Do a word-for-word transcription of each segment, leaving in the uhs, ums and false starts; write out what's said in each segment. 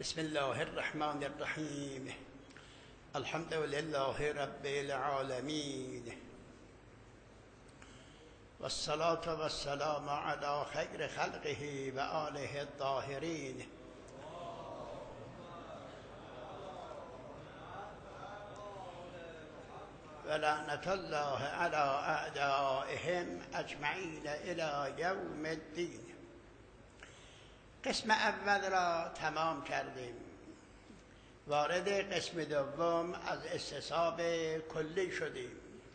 بسم الله الرحمن الرحیم. الحمد لله رب العالمین والصلاة والسلام على خیر خلقه و آله الطاهرین. ولعنة الله على اعدائهم اجمعین الى یوم الدین. قسم اول را تمام کردیم. وارد قسم دوم از استصحاب کلی شدیم.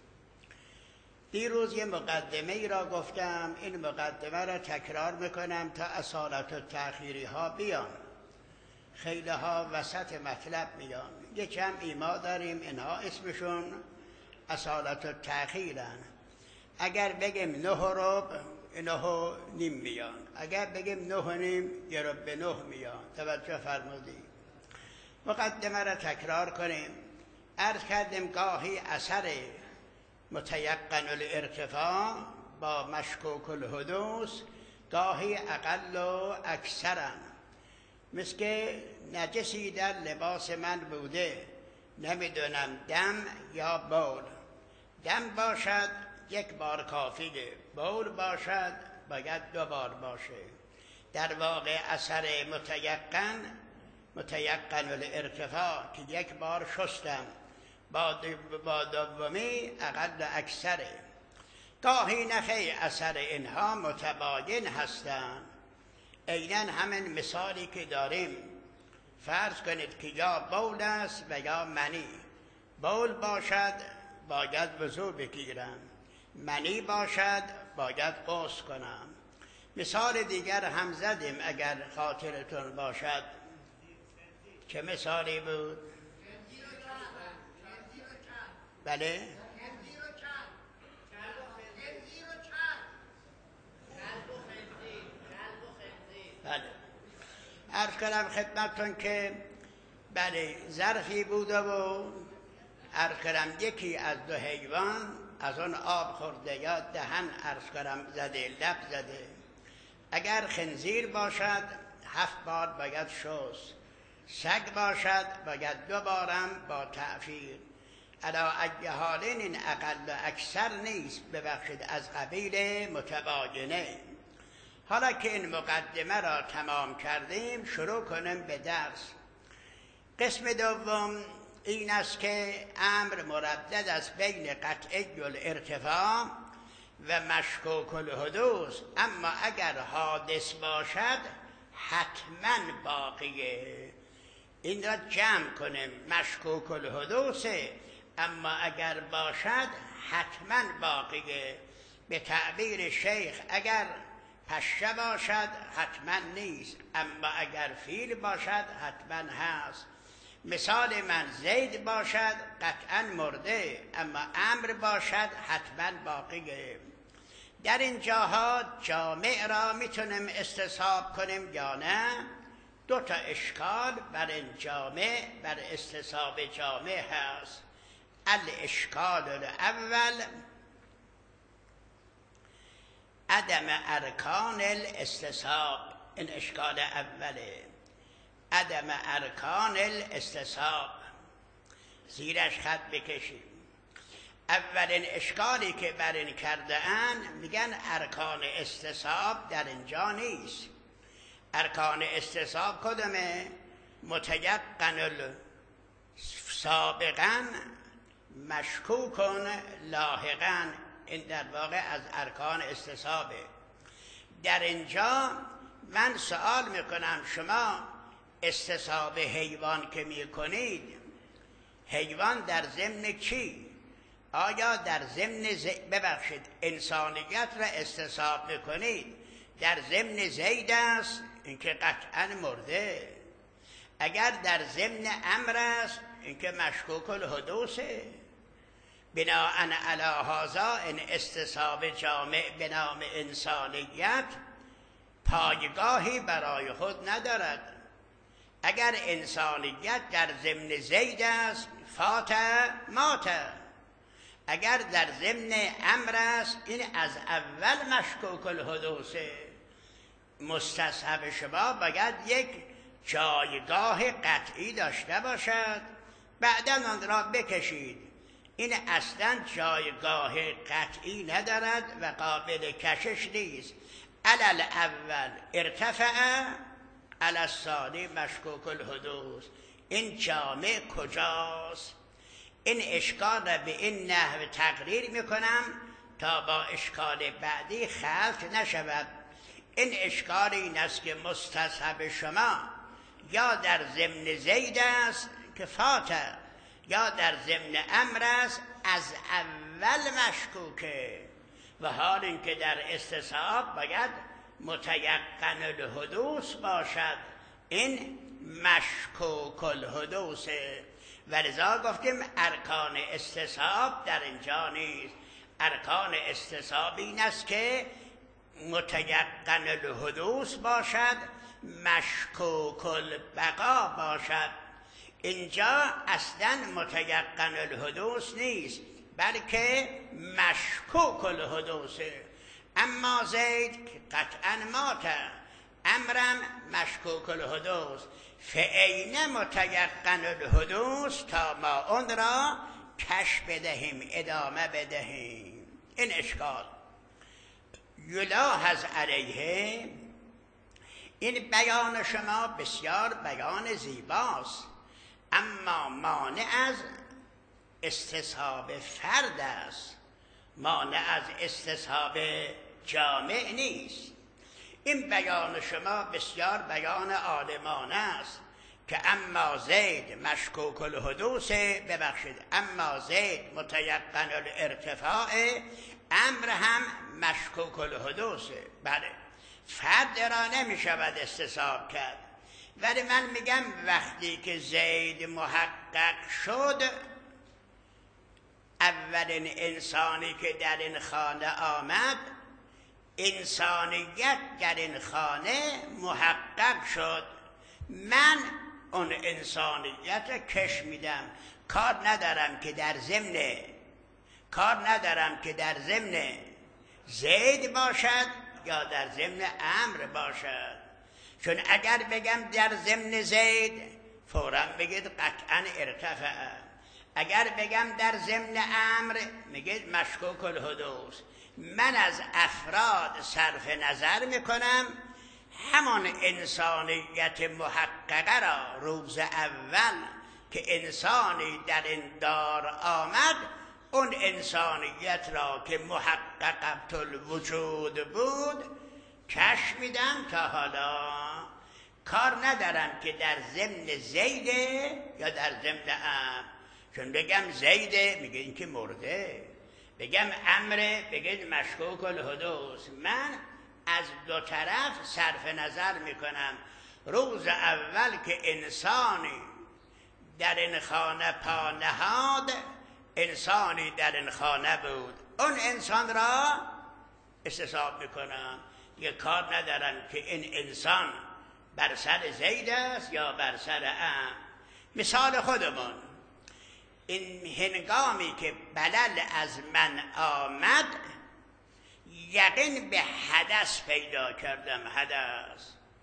دیروز یه مقدمه ای را گفتم، این مقدمه را تکرار میکنم تا اصالت و تأخیری ها بیان. خیلی ها وسط مطلب میان. یه جمعی ما داریم اینها اسمشون اصالت و تأخیرن. اگر بگیم نه و ربع، نه و نیم میان. اگر بگیم نه و نیم، یه ربع به نه میان. توجه فرمودید. مقدمه را تکرار کنیم. عرض کردیم گاهی اثر متیقن الارتفاع با مشکوک الحدوث گاهی اقل و اکثرن. مثل که نجسی در لباس من بوده، نمیدونم دم یا بول. دم باشد یک بار کافیه، بول باشد باید دو بار باشه. در واقع اثر متیقن متیقن الارتفاع که یک بار شستم با دومی اقل اکثره. گاهی نخی اثر اینها متباین هستند. عیناً همین مثالی که داریم، فرض کنید که یا بول است و یا منی. بول باشد باید وضو بگیرم، منی باشد باید غسل کنم. مثال دیگر هم زدیم اگر خاطرتون باشد. چه مثالی بود؟ بله؟ بله. عرض کنم خدمتتون که بله ظرفی بوده و عرض کنم یکی از دو حیوان از اون آب خورده یا دهن عرض کنم زده، لب زده. اگر خنزیر باشد هفت بار باید شست، سگ باشد باید دو بارم با تعفیر. علا ای حالین این اقل و اکثر نیست، ببخشید از قبیل متباینه. حالا که این مقدمه را تمام کردیم شروع کنیم به درس. قسم دوم این است که امر مردد از بین قطعی الارتفاع و مشکوک الحدوث، اما اگر حادث باشد حتما باقیه. این را جمع کنیم. مشکوک الحدوث اما اگر باشد حتما باقیه. به تعبیر شیخ اگر پشه باشد حتما نیست، اما اگر فیل باشد حتما هست. مثال من زید باشد قطعا مرده، اما امر باشد حتما باقیه. در این جاها جامع را میتونیم استصحاب کنیم یا نه؟ دو تا اشکال بر این جامع، بر استصحاب جامع هست. الاشکال الاول عدم ارکان الاستصحاب. این اشکال اوله، عدم ارکان الاستصحاب. زیرش خط بکشیم. اولین اشکالی که بر این کرده اند میگن ارکان استصحاب در اینجا نیست. ارکان استصحاب کدومه؟ متیقن سابقا مشکوکن لاحقا. این در واقع از ارکان استصحابه. در اینجا من سوال میکنم، شما استصحاب حیوان که میکنید، حیوان در ضمن چی؟ آیا در ضمن ز... ببخشید انسانیت را استصحاب میکنید در ضمن زید است؟ اینکه قطعا مرده. اگر در ضمن امر است اینکه مشکوک الحدوثه. بناء علی هذا این استصحاب جامع به نام انسانیت پایگاهی برای خود ندارد. اگر انسانیت در ضمن زید است فات مات. اگر در ضمن امر است این از اول مشکوک الحدوثه. مستصحب شما باید یک جایگاه قطعی داشته باشد، بعدا آن را بکشید. این اصلا جایگاه قطعی ندارد و قابل کشش نیست. علل اول ارتفع، علی الثانی مشکوک الحدوث. این جامع کجاست؟ این اشکال را به این نحو تقریر میکنم تا با اشکال بعدی خلط نشود. این اشکال این است که مستصحب شما یا در ضمن زید است که فاته، یا در ضمن امر است از اول مشکوکه، و حال اینکه در استصحاب باید متیقن الحدوث باشد. این مشکوک الحدوثه، و لذا گفتیم ارکان استصحاب در اینجا نیست. ارکان استصحاب این است که متیقن الحدوث باشد، مشکوک البقا باشد. اینجا اصلا متیقن الحدوث نیست، بلکه مشکوک الحدوثه. اما زید که قطعا ماته، امرم مشکوک الحدوث، فعین متیقن الحدوث تا ما اون را کش بدهیم، ادامه بدهیم. این اشکال یلاحظ علیه. این بیان شما بسیار بیان زیباست، اما مانع از استصحاب فرد است، مانع از استصحاب جامع نیست. این بیان شما بسیار بیان عالمانه است که اما زید مشکوک الحدوث، ببخشید اما زید متیقن الارتفاع، امر هم مشکوک الحدوث. بله، فرد را نمی شود استصحاب کرد، ولی من میگم وقتی که زید محقق شد، اولین انسانی که در این خانه آمد، انسانیت در این خانه محقق شد. من اون انسانیت کش میدم، کار ندارم که در ضمن کار ندارم که در ضمن زید باشد یا در ضمن امر باشد. چون اگر بگم در ضمن زید، فوراً بگید قطعا ارتفع. اگر بگم در ضمن امر، میگید مشکوک الحدوث. من از افراد صرف نظر میکنم، همان انسانیت محققه را روز اول که انسانی در این دار آمد، اون انسانیت را که محققت الوجود بود کش میدم. تا حالا کار ندارم که در ضمن زیده یا در ضمن امر. چون بگم زیده میگه این که مرده، بگم امره بگید مشکوک الحدوث. من از دو طرف صرف نظر میکنم. روز اول که انسانی در این خانه پا نهاد، انسانی در این خانه بود، اون انسان را استصحاب میکنم. یه کار ندارم که این انسان بر سر زید است یا بر سر ام. مثال خودمون، این هنگامی که بلل از من آمد، یقین به حدث پیدا کردم. حدث،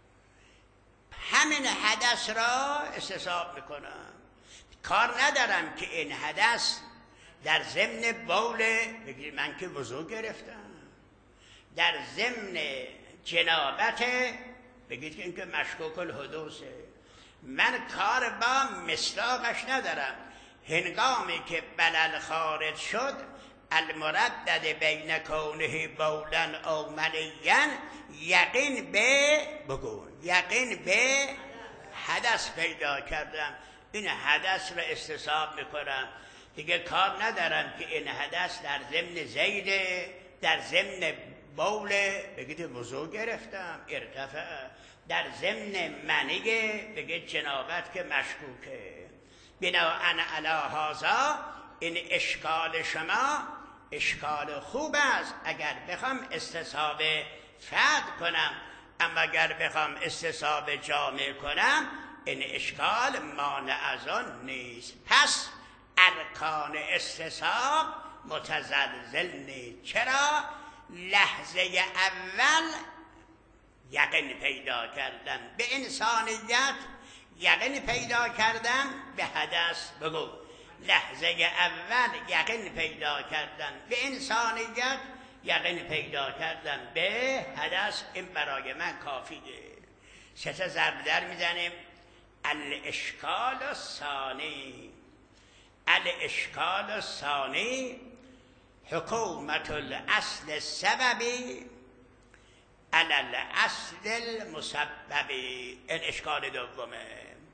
همین حدث را استصحاب میکنم. کار ندارم که این حدث در ضمن بوله، بگید من که وضو گرفتم، در ضمن جنابت، بگید که این که مشکوک الحدوثه. من کار با مصداقش ندارم. هنگامی که بلل خارج شد، المردد بین کونه بولن او منین، یقین به بگو یقین به حدث پیدا کردم. این حدث را استصحاب میکنم. دیگه کار ندارم که این حدث در ضمن زیده، در ضمن بوله، بگید وضو گرفتم ارتفع، در ضمن منیه، بگید جنابت که مشکوکه. بناءً علی هذا این اشکال شما اشکال خوب است اگر بخوام استصحاب فرد کنم، اما اگر بخوام استصحاب جامع کنم، این اشکال مانع از آن نیست. پس ارکان استصحاب متزلزل نیست. چرا؟ لحظه اول یقین پیدا کردن. به انسانیت یقین پیدا کردن. به حدث بگو لحظه اول یقین پیدا کردن. به انسانیت یقین پیدا کردن. به حدث این برای من کافیه. سه تا ضرب در میزنیم. الاشکال الثانی، الاشکال الثانی حکومت الاصل السببی علی الاصل المسببی. این اشکال دومه.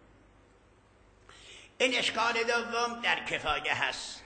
این اشکال دوم در کفایه هست.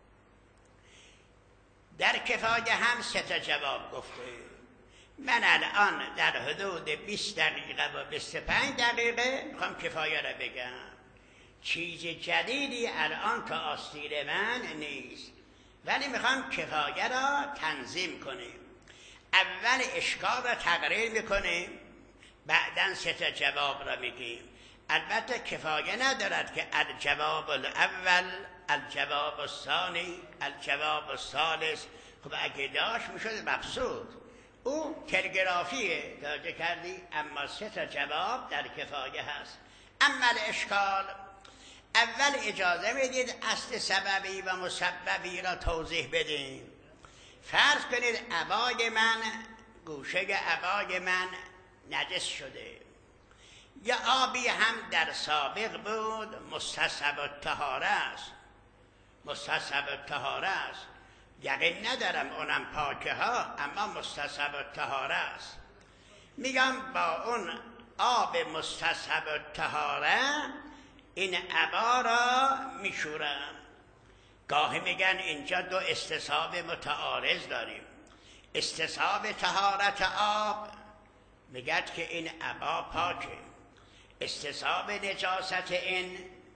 در کفایه هم سه تا جواب گفته. من الان در حدود بیست دقیقه و بیست و پنج دقیقه میخوام کفایه را بگم. چیز جدیدی الان تا آستین من نیست، ولی میخوام کفایه را تنظیم کنیم. اول اشکال را تقریر میکنیم، بعداً سه تا جواب را میگیم. البته کفایه ندارد که الجواب الاول، الجواب الثانی، الجواب الثالث. خب اگه داشت میشد مبسوط. او تلگرافیه، توجه کردی؟ اما سه تا جواب در کفایه هست. اما اشکال، اول اجازه میدید اصل سببی و مسببی را توضیح بدیم. فرض کنید عبای من، گوشه عبای من نجس شده، یا آبی هم در سابق بود مستصحب الطهاره است. مستصحب الطهاره است، یقین ندارم اونم پاکه ها، اما مستصحب الطهاره است. میگم با اون آب مستصحب الطهاره این عبا را میشورم. گاهی میگن اینجا دو استصحاب متعارض داریم. استصحاب طهارت آب میگد که این عبا پاکه، استصحاب نجاست این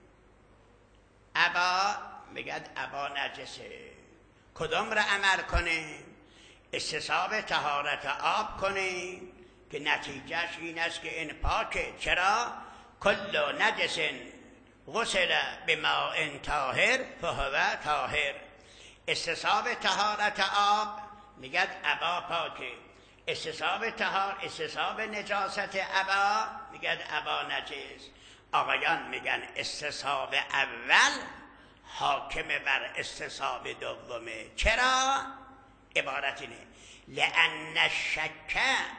عبا میگد عبا نجسه. کدام را عمل کنه؟ استصحاب طهارت آب کنه که نتیجهش این است که این پاکه. چرا؟ کل نجس غسل بماء طاهر فهو طاهر. استصحاب طهارت آب میگد عبا پاکه، استصحاب طهار استصحاب نجاست عبا میگد عبا نجس. آقایان میگن استصحاب اول حاکم بر استصحاب دومه. چرا؟ عبارت اینه: لأن الشک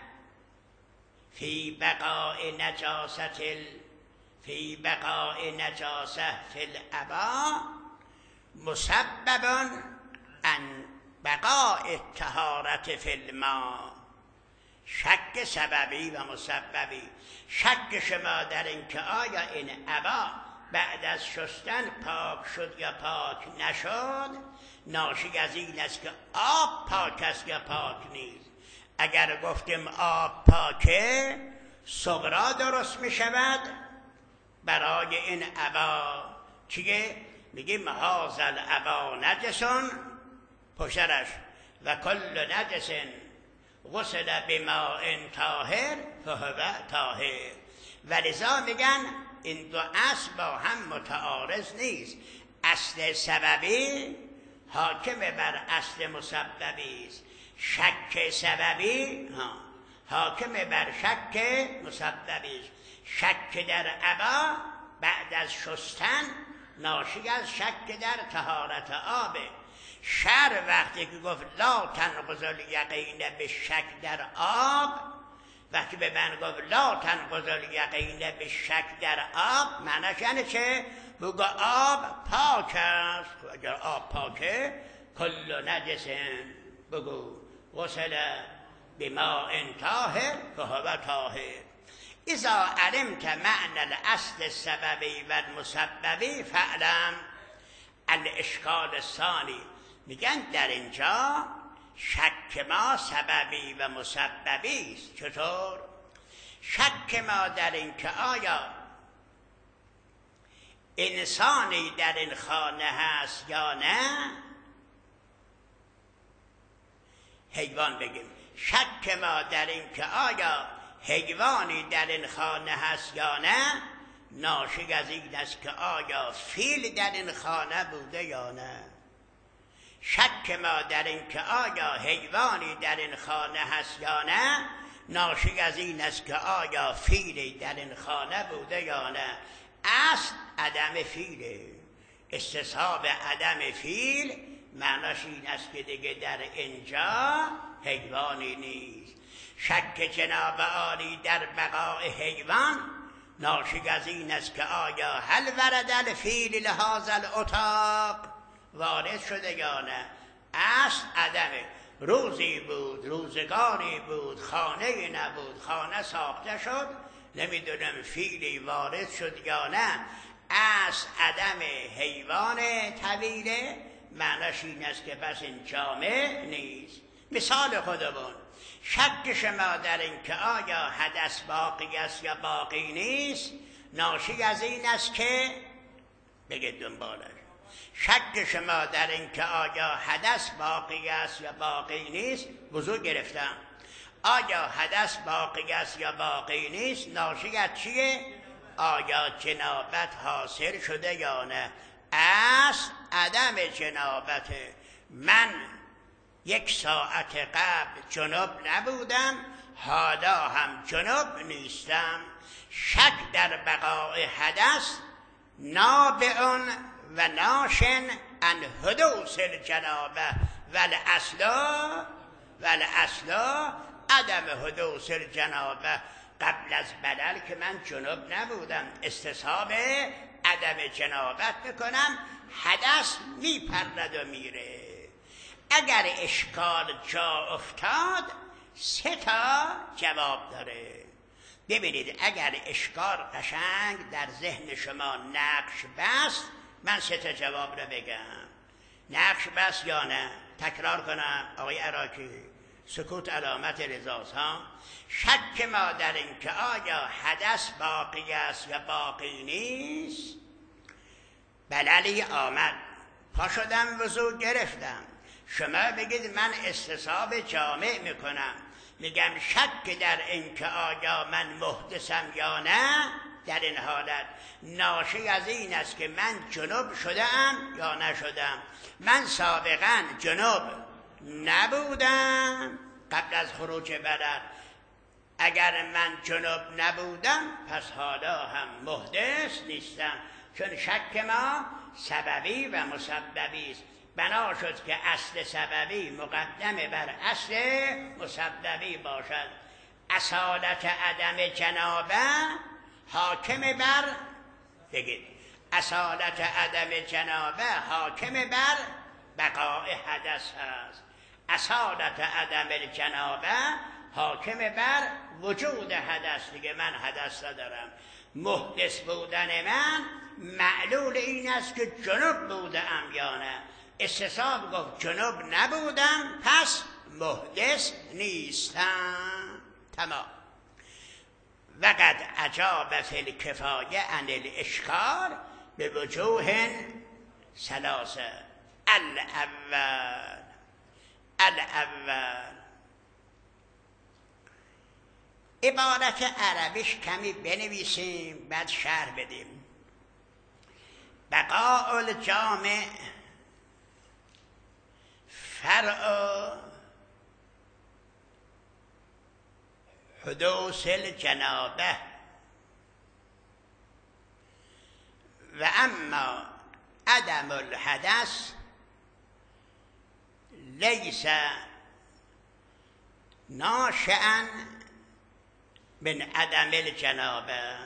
فی بقاء نجاست ال... فی بقاء نجاسه فی العبا مسبب ان بقاء الطهارت فی الماء. شک سببی و مسببی. شک شما در این که آیا این عبا بعد از شستن پاک شد یا پاک نشد ناشی از این است که آب پاک است یا پاک نیست. اگر گفتیم آب پاکه، صغرا درست می شود برای این عبا. چیه؟ میگیم هذا العبا نجسون پشرش و کل نجس غسل بماء طاهر فهو طاهر. ولذا میگن این دو اصل با هم متعارض نیست. اصل سببی حاکم بر اصل مسببی است. شک سببی ها حاکم بر شک مسببی است. شک در عبا بعد از شستن ناشی از شک در طهارت آبه. شر وقتی که گفت لا تنقض الیقین به شک در آب، وقتی به من گفت لا تنقض الیقین به شک در آب، معنیش یعنی چه؟ بگو آب پاک است. اگر آب پاکه کل نجس بگو غسل بماء طاهر فهو طاهر. اذا علمت معنی الاصل السببی و المسببی فاعلم الاشکال الثانی. میگن در اینجا شک ما سببی و مسببی است. چطور؟ شک ما در این که آیا انسانی در این خانه هست یا نه. حیوان بگیم. شک ما در این که آیا حیوانی در این خانه هست یا نه ناشی از این است که آیا فیل در این خانه بوده یا نه. شک ما در این که آیا حیوانی در این خانه هست یا نه ناشی از این است که آیا فیلی در این خانه بوده یا نه. اصل عدم فیله. استصحاب عدم فیل معناش این است که دیگه در اینجا حیوانی نیست. شک جناب عالی در بقای حیوان ناشی از این است که آیا هل ورد الفیل لهذا الاتاق وارد شده یا نه. اصل عدمه. روزی بود، روزگاری بود، خانه نبود، خانه ساخته شد، نمیدونم فیلی وارد شد یا نه. اصل عدم حیوان طویله معناش این است که پس این جامع نیست. مثال خودمون، شک شما در این که آیا حدث باقی است یا باقی نیست ناشی از این است که بگید دنبالش. شک شما در این که آیا حدث باقی است یا باقی نیست بزرگ گرفتم. آیا حدث باقی است یا باقی نیست ناشی از چیه؟ آیا جنابت حاصل شده یا نه. اصل عدم جنابت. من یک ساعت قبل جنب نبودم، حالا هم جنب نیستم. شک در بقای حدث نابعون و ناشن ان حدوث الجنابه والاصلا والاصلا عدم حدوث الجنابه. قبل از بدل که من جنب نبودم استصحاب عدم جنابت میکنم، حدث میپرد و میره. اگر اشکال جا افتاد سه تا جواب داره. ببینید اگر اشکال قشنگ در ذهن شما نقش بست من سه تا جواب رو بگم. نقش بست یا نه؟ تکرار کنم آقای عراقی. سکوت علامت رضاست ها. شک ما در این که آیا حدث باقی است یا باقی نیست. بللی آمد، پا شدم وضو گرفتم. شما بگید من استصحاب جامع میکنم، میگم شک در این که آیا من محدثم یا نه در این حالت ناشی از این است که من جنب شدم یا نشدم. من سابقا جنب نبودم قبل از خروج بدن. اگر من جنب نبودم پس حالا هم محدث نیستم، چون شک ما سببی و مسببی است. بنا شد که اصل سببی مقدم بر اصل مسببی باشد. اصالت عدم جنابه حاکم بر بگید اصالت عدم جنابه حاکم بر بقای حدث هست. اصالت عدم جنابه حاکم بر وجود حدث. دیگه من حدث ندارم. محدث بودن من معلول این است که جنب بودم یا نه. استصحاب گفت جنب نبودم پس محدث نیستم. تمام. وقد اجاب فی الکفایه عن الاشکال به وجوه ثلاثه. الاول الاول عبارت عربیش کمی بنویسیم بعد شرح بدیم. بقاء الجامع فرع حدوث الجنابه و اما عدم الحدث لیس ناشئا من عدم الجنابه.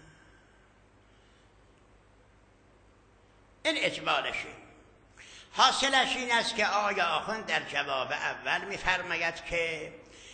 این اجمالشه. حاصلش این است که آقای آخوند در جواب اول می‌فرماید که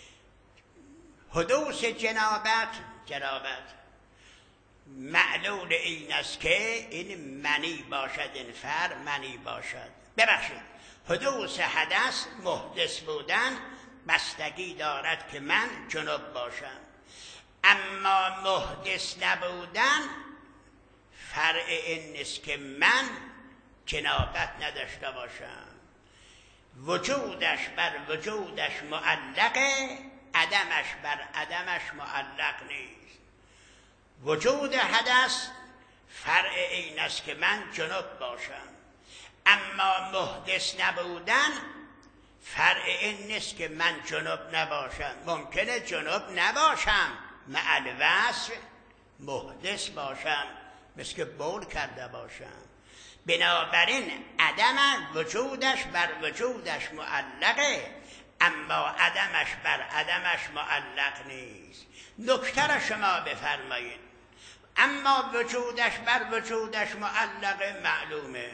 حدوث جنابت جنابت معلول این است که این منی باشد، این فر منی باشد. ببخشید حدوث حدث محدث بودن بستگی دارد که من جنب باشم، اما محدث نبودن فرع این نیست که من جنابت نداشته باشم. وجودش بر وجودش معلقه، عدمش بر عدمش معلق نیست. وجود حدث فرع این است که من جنب باشم، اما محدث نبودن فرع این نیست که من جنب نباشم. ممکنه جنب نباشم، مع الوصف محدث باشم، مثل که بول کرده باشم. بنابراین عدم وجودش بر وجودش معلقه، اما عدمش بر عدمش معلق نیست. نکته را شما بفرمایید. اما وجودش بر وجودش معلقه، معلومه.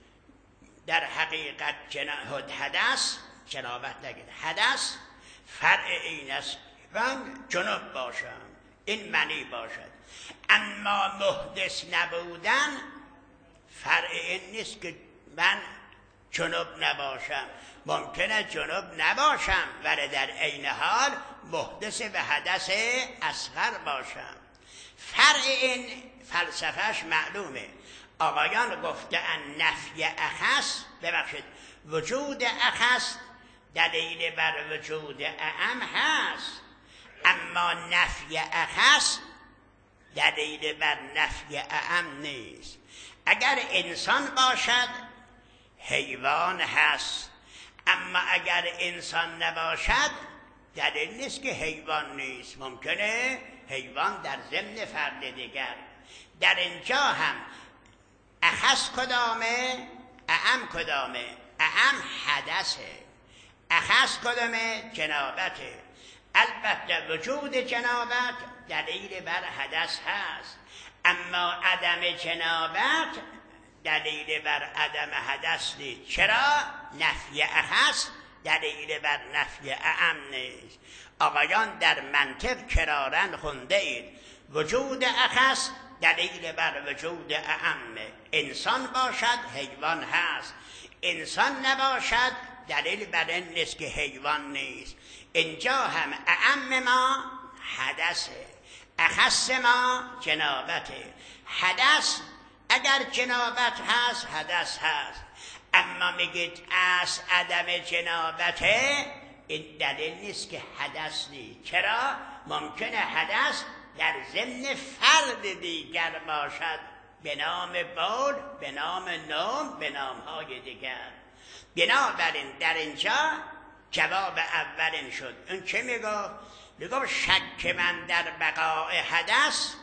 در حقیقت جناب حدث، جنابت نگید، حدث فرع این است من جنب باشم، این منی باشد. اما محدث نبودن فرع این نیست که من جنب نباشم. ممکنه جنب نباشم ولی در عین حال محدث به حدث اصغر باشم. فرع این فلسفهش معلومه. آقایان گفته ان نفی اخص، ببخشید وجود اخص دلیل بر وجود اعم هست، اما نفی اخص دلیل بر نفی اعم نیست. اگر انسان باشد حیوان هست، اما اگر انسان نباشد دلیل نیست که حیوان نیست. ممکنه حیوان در ضمن فرد دیگر. در اینجا هم اخص کدامه؟ اعم کدامه؟ اعم حدثه، اخص کدامه؟ جنابته. البته وجود جنابت دلیل بر حدث هست، اما عدم جنابت دلیل بر عدم حدث نیست. چرا؟ نفی اخص دلیل بر نفی اعم نیست. آقایان در منطق کرارن خونده اید وجود اخص دلیل بر وجود اعم. انسان باشد حیوان هست، انسان نباشد دلیل بر این نیست که حیوان نیست. اینجا هم اعم ما حدثه، اخص ما جنابته. حدث اگر جنابت هست حدث هست، اما میگید از عدم جنابته، این دلیل نیست که حدث نیست. چرا؟ ممکنه حدث در ضمن فرد دیگر باشد، به نام بول، به نام نوم، به نامهای دیگر. بنابراین در اینجا جواب اولین شد. اون چه میگفت؟ میگفت شک من در بقای حدث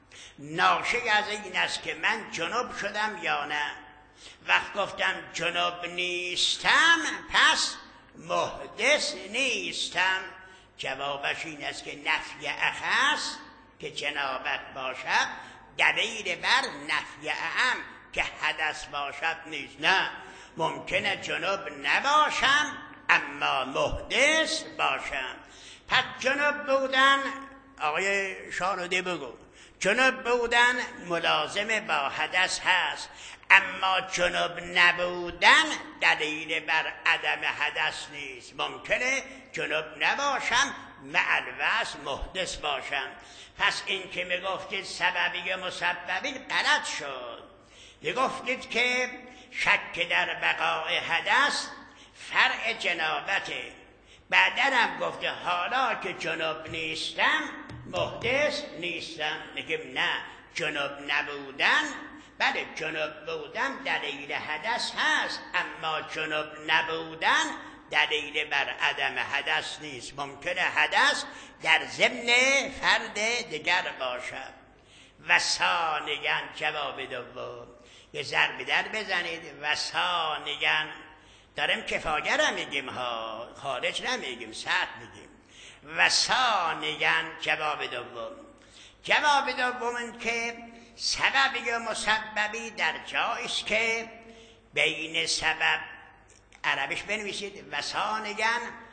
ناشی از این است که من جنب شدم یا نه. وقت گفتم جنب نیستم پس محدث نیستم. جوابش این است که نفی اخص که جنابت باشد دلیل بر نفی اعم که حدث باشد نیست. نه، ممکنه جنب نباشم اما محدث باشم. پس جنب بودن، آقای شانودی بگو، جنب بودن ملازم با حدث هست، اما جنب نبودن دلیل بر عدم حدث نیست. ممکنه جنب نباشم مع الوصف محدث باشم. پس این که میگفتید سببی مسببی غلط شد. میگفتید که شک در بقای حدث فرع جنابته. بعدن هم گفته حالا که جنب نیستم محدث نیستم. میگم نه، جنب نبودن، بله جنب بودن دلیل حدث هست، اما جنب نبودن دلیل بر عدم حدث نیست. ممکنه حدث در ضمن فرد دیگر باشد. و ثانیاً جواب دوم یه ضرب در بزنید. و ثانیاً داریم کفایه را میگیم ها، خارج نمیگیم، سطح میگیم. و ثانیاً جواب دوم جواب دوم این که سببی و مسببی در جاییست که بین سبب، عربیش بنویسید و ثانیاً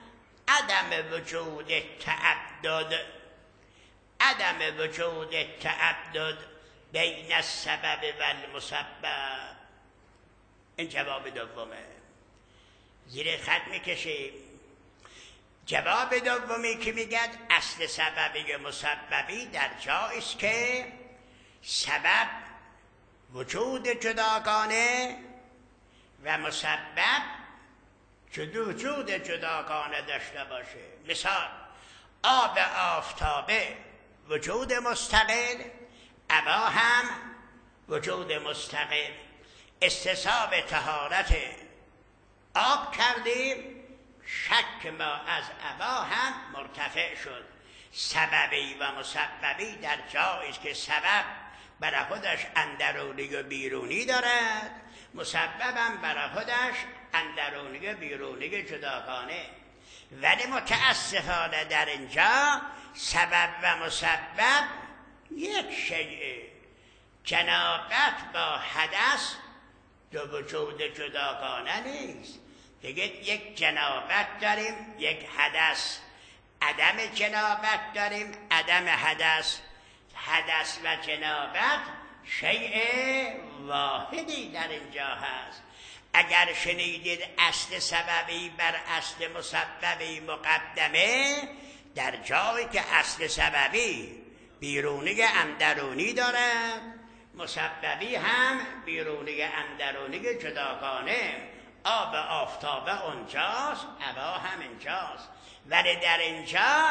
عدم وجود تعدد، عدم وجود تعدد بین السبب و المسبب. این جواب دومه. زیر خط میکشیم. جواب دومی که میگد اصل سببی و مسببی در جاییست که سبب وجود جداگانه و مسبب وجود جداگانه داشته باشه. مثال آب آفتابه وجود مستقل، هوا هم وجود مستقل. استصحاب طهارت آب کردیم، شک ما از عبا هم مرتفع شد. سببی و مسببی در جایی است که سبب برای خودش اندرونی و بیرونی دارد، مسببم برای خودش اندرونی و بیرونی جداگانه. ولی متاسفانه در اینجا سبب و مسبب یک شیء. جنابت با حدث دو وجود جداگانه نیست. دیگه یک جنابت داریم، یک حدث. عدم جنابت داریم، عدم حدث. حدث و جنابت شیء واحدی در اینجا هست. اگر شنیدید اصل سببی بر اصل مسببی مقدمه، در جایی که اصل سببی بیرونی اندرونی دارد، مسببی هم بیرونی اندرونی جداگانه. آب آفتاب اونجاست، هوا هم اینجاست. ولی در اینجا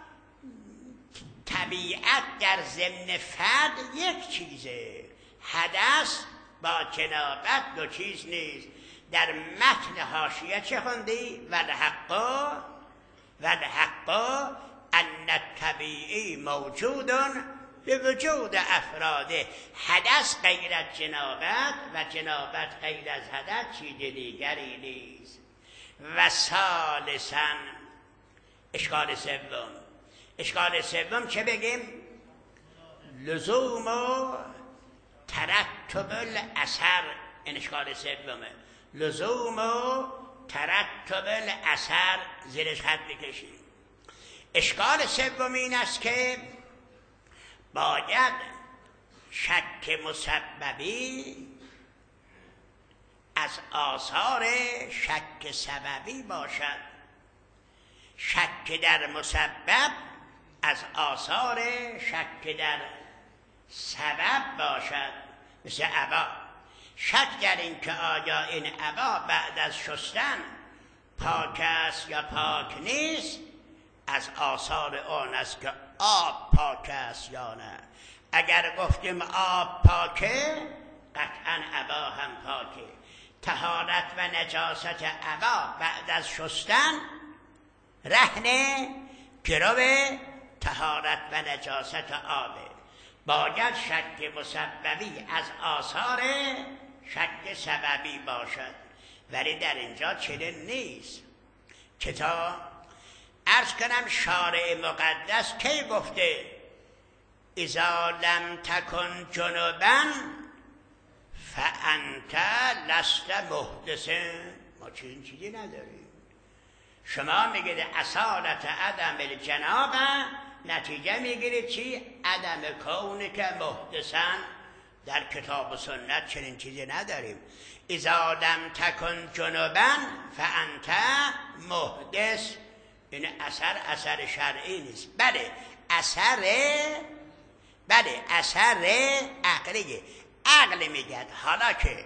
طبیعت در ضمن فرد یک چیزه. حدث با جنابت دو چیز نیست. در متن حاشیه چه خوندی؟ والحق والحق ان الطبیعی موجود به وجود افراده. حدث غیر از جنابت و جنابت غیر از حدث چیز دیگری نیست. و ثالثاً اشکال سوم. اشکال سوم چه بگیم؟ لزوم و ترتب الاثر. این اشکال سومه. لزوم و ترتب الاثر، زیرش خط بکشید. اشکال سوم این است که باید شک مسببی از آثار شک سببی باشد. شک در مسبب از آثار شک در سبب باشد. مثل عبا. شک در این که آیا این عبا بعد از شستن پاک است یا پاک نیست، از آثار آن است که آب پاک است یا نه. اگر گفتیم آب پاکه، قطعا عبا هم پاکه. طهارت و نجاست عبا بعد از شستن رهن گرو طهارت و نجاست آبه. باید شک مسببی از آثار شک سببی باشد. ولی در اینجا چنین نیست. کتاب عرض کنم شارع مقدس کی گفته اذا لم تکن جنبا فانت لست محدث؟ ما چنین چیزی نداریم. شما میگید اصالت عدم الجنابه، نتیجه میگیرید چی؟ عدم کون که محدثن. در کتاب و سنت چنین چیزی نداریم. اذا لم تکن جنبا فانت محدث. این اثر اثر شرعی نیست. بله اثر بله اثر عقلیه. عقل میگد حالا که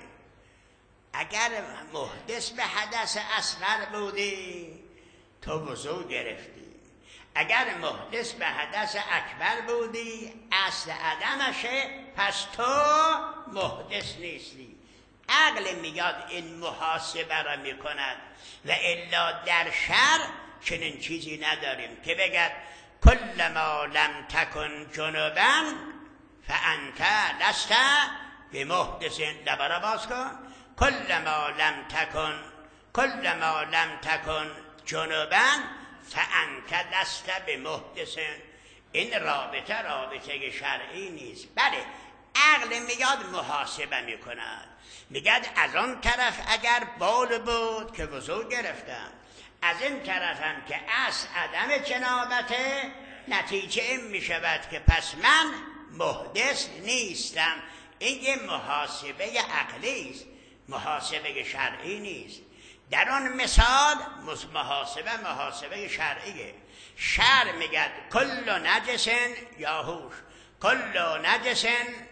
اگر محدث به حدث اصغر بودی تو وضو گرفتی، اگر محدث به حدث اکبر بودی اصل عدمشه، پس تو محدث نیستی. عقل میاد این محاسبه را میکند. و الا در شرع چنین چیزی نداریم که بگد کل ما لم تکن جنبا فانت لست بمحدث. لبرا باز کن. کل ما لم تکن کل ما لم تکن جنبا فانت لست بمحدث. این رابطه رابطه شرعی نیست. بله عقل میاد محاسبه میکند، میگد از آن طرف اگر بال بود که وضو گرفتم، از این طرف هم که اصل عدم جنابته، نتیجه این میشود که پس من محدث نیستم. این یه محاسبه عقلی است، محاسبه شرعی نیست. در آن مثال محاسبه محاسبه شرعیه. شرع میگد کل نجس یاهوش کل نجس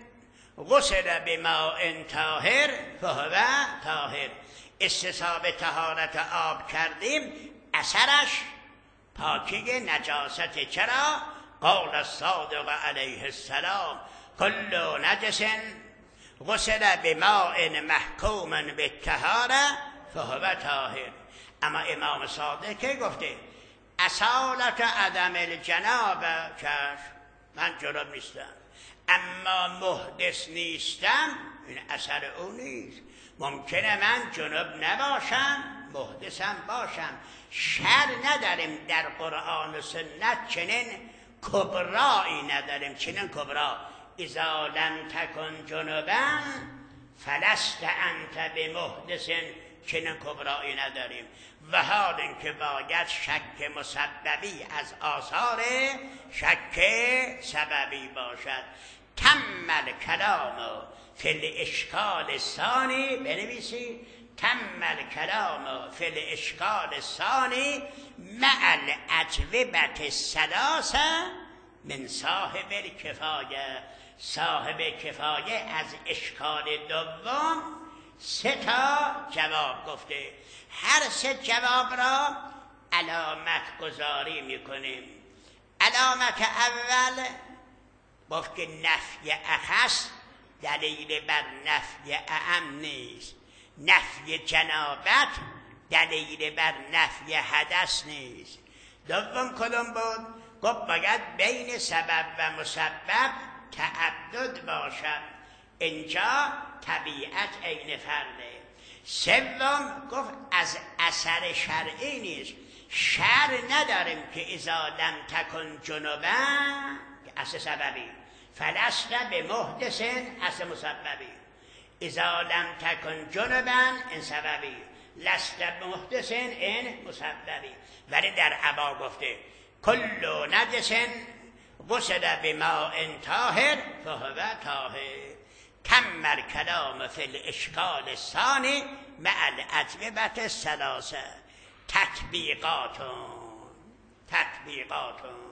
غسل بماء طاهر فهو طاهر. استصحاب طهارت آب کردیم، اثرش پاکی نجاست. چرا؟ قول الصادق علیه السلام کل نجس غسل بماء محکوم بالطهاره فهو طاهر. اما امام صادق که گفته اصالت عدم الجناب چشم، من جناب نیستم، اما محدث نیستم، این اثر او نیست. ممکنه من جناب نباشم محدثم باشم، شر نداریم در قرآن و سنت، چنین کبرایی نداریم، چنین کبرا اذا لم تکن جنبا فلست انت بمحدث، چنین کبرایی نداریم. و حال اینکه باید شک مسببی از آثار شک سببی باشد. تم الکلام فی الاشکال ثانی، بنویسید تم الکلام فی الاشکال ثانی مع الاجوبة الثلاثه من صاحب الکفایه. صاحب کفایه از اشکال دوم سه تا جواب گفته، هر سه جواب را علامت گذاری میکنیم. علامت اول گفت که نفی اخص دلیل بر نفی اعم نیست، نفی جنابت دلیل بر نفی حدث نیست. دوم کدوم بود؟ گفت باید بین سبب و مسبب تعدد باشد، اینجا طبیعت عین فرده. سوم گفت از اثر شرعی نیست، شر نداریم که اذا لم تکن جنبا اصل سببی، فلست به محدث اصل مسببی، اذا لم تکن جنبا این سببی، لست محدث این مسببی. ولی در عبا گفته کل نجس غسل بماء طاهر فهو طاهر. تم الکلام فی الاشکال الثانی مع الاجوبة الثلاثه. تطبیقاتون تطبیقاتون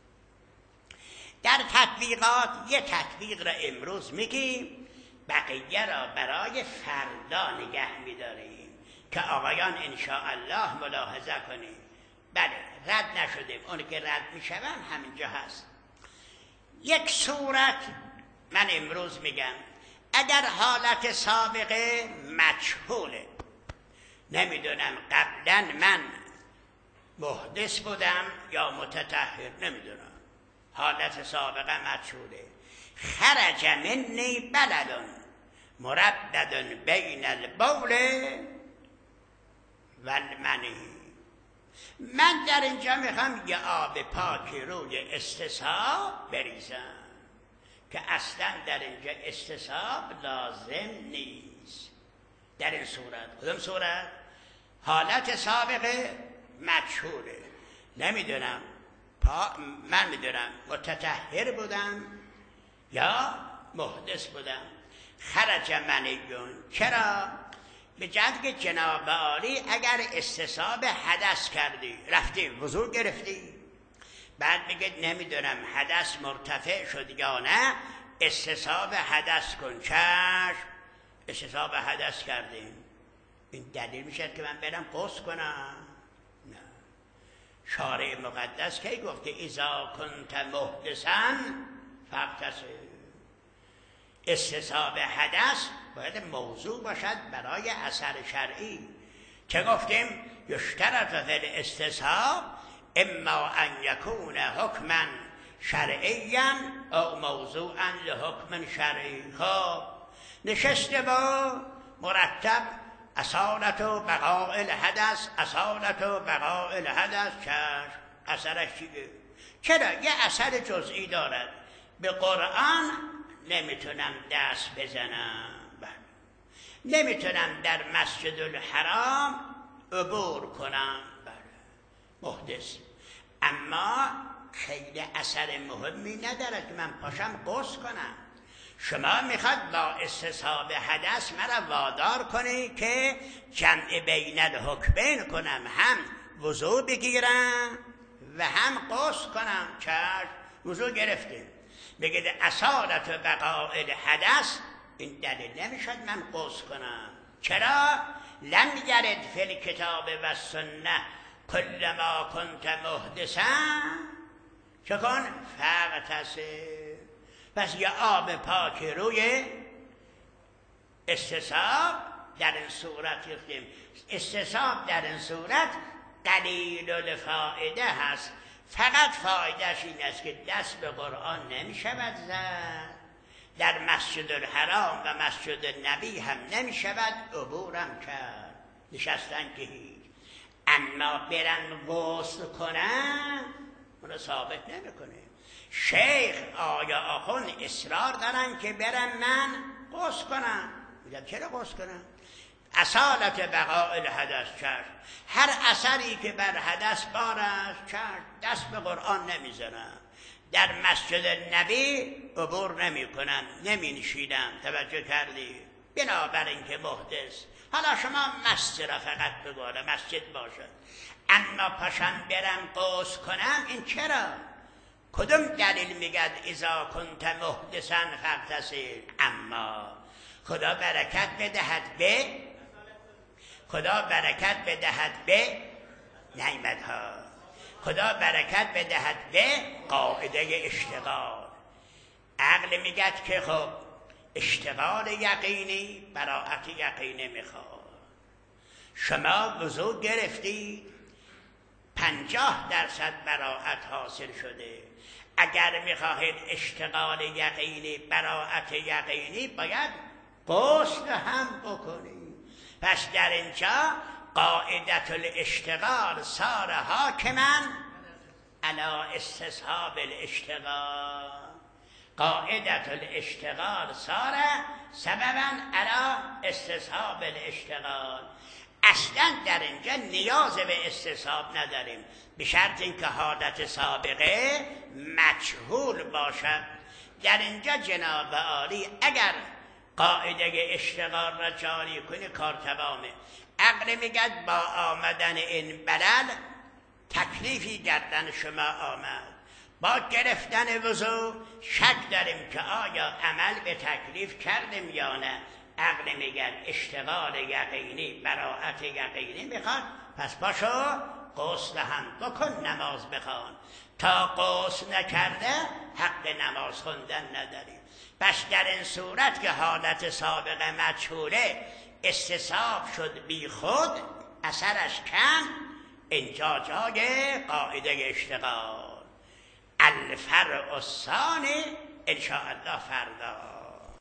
در تطبیقات یه تطبیق را امروز میگیم، بقیه را برای فردا نگه میداریم که آقایان انشاءالله ملاحظه کنیم. بله رد نشدیم، اون که رد میشوم همینجا هست. یک صورت من امروز میگم، اگر حالت سابقه مجهوله، نمیدونم قبلا من محدث بودم یا متطهر، نمیدونم، حالت سابقه مجهوله، خرج منی بلد مردد بین البول و المنی. من در اینجا میخوام یه آب پاکی روی استصحاب بریزم که اصلا در اینجا استصحاب لازم نیست. در این صورت، کدوم صورت؟ حالت سابقه مجهوله، نمیدونم پا... من میدونم متطهر بودم یا محدث بودم. خرج منیون، چرا؟ به جهت که جناب عالی اگر استصحاب حدث کردی، رفتی وضو گرفتی، بعد بگید نمیدونم حدث مرتفع شد یا نه، استصحاب حدث کن. چشم، استصحاب حدث کردیم، این دلیل میشه که من برم غسل کنم؟ نه. شارع مقدس کی گفته اذا کنت محدثا فاغتسل؟ استصحاب حدث باید موضوع باشد برای اثر شرعی، که گفتیم یشترط فی الاستصحاب اما ان یکون حکما شرعیا او موضوعا لحکم شرعی. خب نشسته با مرتب اصالت و بقاء الحدث، اصالت و بقاء الحدث، چشم اثرش چیه؟ چرا؟ یه اثر جزئی دارد. به قرآن نمیتونم دست بزنم، نمیتونم در مسجد الحرام عبور کنم، محدث، اما خیلی اثر مهمی ندارد که من پاشم غسل کنم. شما میخواد با استصحاب حدث مرا وادار کنی که جمع بین الحکمین کنم، هم وضو بگیرم و هم غسل کنم. چشم، وضو گرفتیم، بگید اصالت و بقاء الحدث، این دلیل نمیشد من غسل کنم. چرا؟ لم یرد فی الکتاب و سنه کل ما کنت محدثا چه کن؟ فاغتسل. پس یه آب پاک روی استصحاب در این صورت گفتیم استصحاب در این صورت قلیل الفائده هست، فقط فایدهش این است که دست به قرآن نمی شود زد، در مسجد الحرام و مسجد نبی هم نمی شود عبورم کرد، نشستن که هیچ. اما برن غسل کنن اونو ثابت نمی کنه. شیخ آیا آخون اصرار دارن که برن من غسل کنم، میگم چرا غسل کنم؟ اصالت بقاء الحدث کرد، هر اثری که بر حدث بار است کرد، دست به قرآن نمیزنن، در مسجد نبی عبور نمی کنن، نمی نشیدن. توجه کردی؟ بنابراین که محدث. حالا شما مسجد را فقط بگوره مسجد باشد، اما پاشن برم غسل کنم، این چرا؟ کدوم دلیل میگد اذا کنت محدثا فاغتسل؟ اما خدا برکت بدهد به خدا برکت بدهد به نعمتها، خدا برکت بدهد به قاعده اشتغال. عقل میگد که خب اشتغال یقینی براءت یقینی میخواد. شما وضو گرفتی پنجاه درصد براءت حاصل شده، اگر میخواهید اشتغال یقینی براءت یقینی باید غسل هم بکنید. پس در اینجا قاعدت الاشتغال صار حاکما علی استصحاب الاشتغال، قاعدت الاشتغال صار سببا علی استصحاب الاشتغال. اصلا در اینجا نیاز به استصحاب نداریم، به شرط اینکه حالت سابقه مجهول باشد. در اینجا جناب عالی اگر قاعده اشتغال را جاری کنی کار تمامه. عقل میگد با آمدن این بلل تکلیفی گردن شما آمد، با گرفتن وضو شک داریم که آیا عمل به تکلیف کردیم یا نه. عقل میگن اشتغال یقینی براءت یقینی میخواد، پس پاشو غسل هم بکن نماز بخوان. تا غسل نکرده حق نماز خوندن نداری. پس در این صورت که حالت سابقه مجهوله استصحاب شد بی خود، اثرش کم، اینجا جای قاعده اشتغال. الفرع الثانی ان شاء الله فردا.